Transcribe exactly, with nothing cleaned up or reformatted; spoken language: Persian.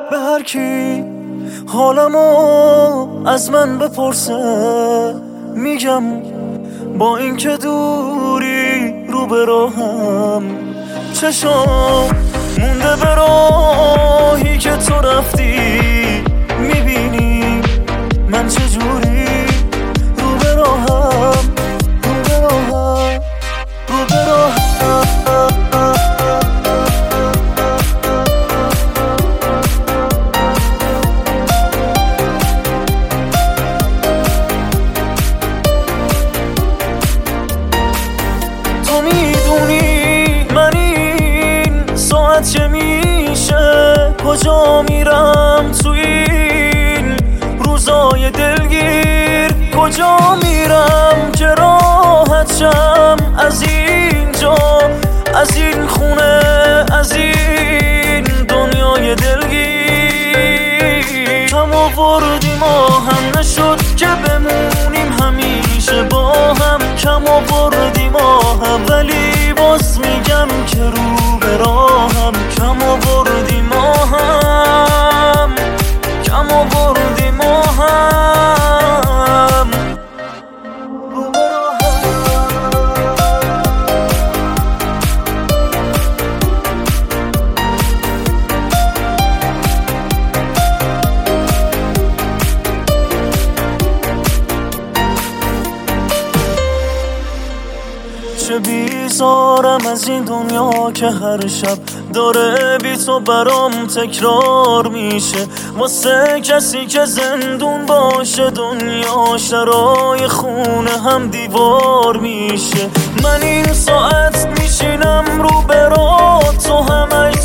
به هر کی حالمو از من بپرسه میگم با اینکه دوری رو به راهم، چشام مونده به راهی که تو رفتی، میبینی من چجوری رو به راهم، رو به راهم، رو به راهم. تو میدونی من این ساعت چه میشه، کجا میرم تو این روزای دلگیر، کجا میرم که راحت شم از اینجا، از این خونه، از این دنیای دلگیر. کم آوردیم و هم نشد که بمونیم همیشه با هم، کم آوردیم و هم ولی باز میگم که رو به راهم، کم آوردیم و هم، کم آوردیم و هم رو به چه بیزارم از این دنیا که هر شب داره بی تو برام تکرار میشه، واسه کسی که زندون باشه دنیا شرای خونه هم دیوار میشه. من این ساعت میشینم رو برا تو همش